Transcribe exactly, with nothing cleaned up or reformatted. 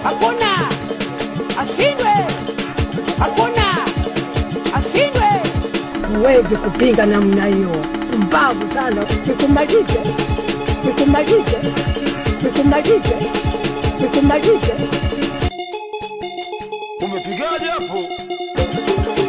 Hakuna ashindwe, hakuna ashindwe. Uweze kupinga namna hiyo, mbavu sana. Nikumalize, nikumalize, nikumalize, nikumalize. Umepigaje hapo?